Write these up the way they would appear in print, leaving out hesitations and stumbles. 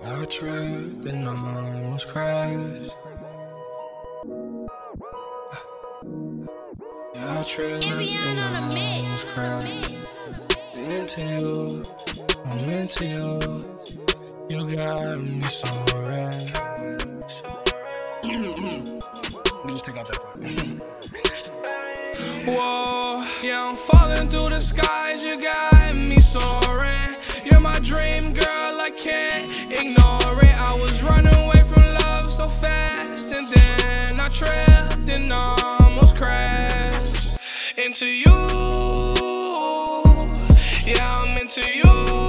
I tripped and almost crashed. Yeah, I tripped and almost crashed. Into you, I'm into you. You got me so right. Let me just take out that part. Whoa, yeah, I'm falling through the skies. You got me soaring. You're my dream girl, I can't ignore it. I was running away from love so fast, and then I tripped and almost crashed into you. Yeah, I'm into you.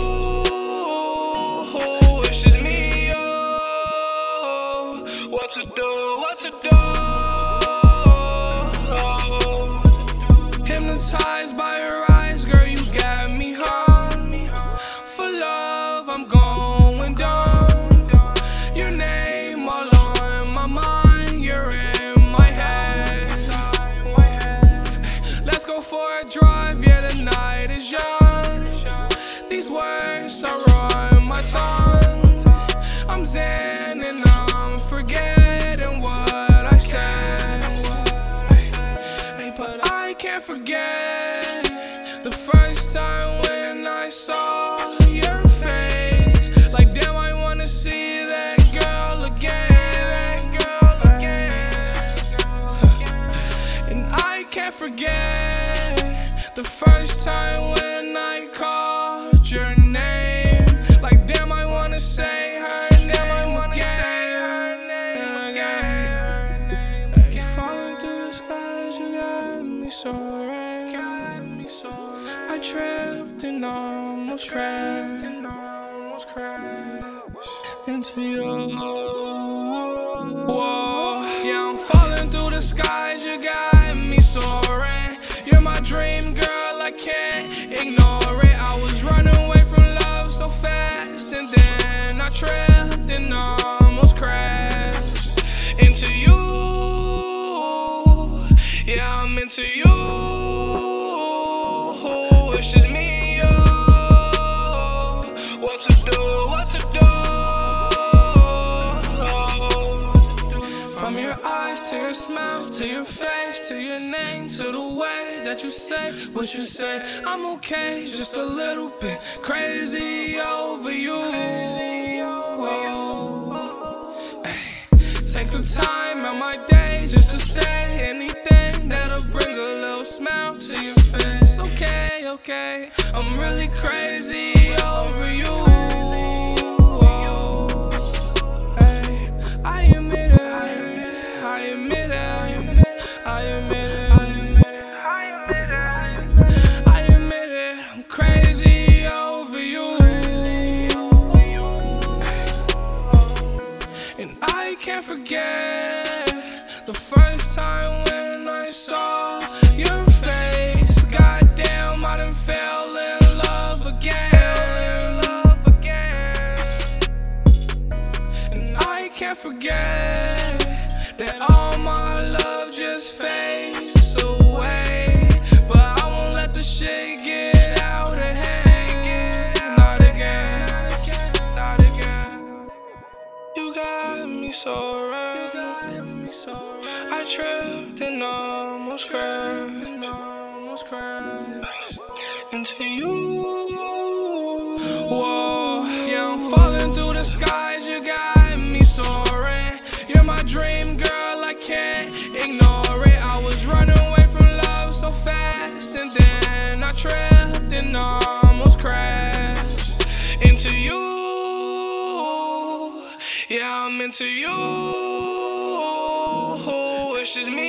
It's just me, oh. What to do, what to do. Hypnotized by your eyes, girl, you got me hung. For love, I'm going down. Your name all on my mind, you're in my head. Let's go for a drive, yeah, the night is young. These words are on my tongue. I'm zen and I'm forgetting what I said. But I can't forget the first time when I saw your face. Like damn, I wanna see that girl again. And I can't forget the first time when I called your name. Like damn, I wanna say her name again. Keep falling through the skies, you got me soaring. I tripped and almost crashed into you. Whoa, yeah, I'm falling through the skies, you got me soaring. You're my dream girl, I can't ignore it. I was running away from love so fast, and then I tripped and almost crashed into you. Yeah, I'm into you. It's just me, oh. What to do, what to do. From your eyes to your smile, to your face, to your name, to the way that you say what you say. I'm okay, just a little bit crazy over you. Take the time out my day just to say anything that'll bring a little smile to your face. Okay, okay, I'm really crazy over you. I admit it, I admit it, I admit it, I admit it, I'm crazy over you. And I can't forget the first time when I saw your face. Goddamn, I done fell in love again. And I can't forget that all my love just fades away. But I won't let the shit get out of hand. Not again, not again. You got me so right. I tripped and almost crashed into you. Whoa, yeah, I'm falling through the skies. You got me soaring. You're my dream girl, I can't ignore it. I was running away from love so fast, and then I tripped and almost crashed into you. Yeah, I'm into you. It's just me.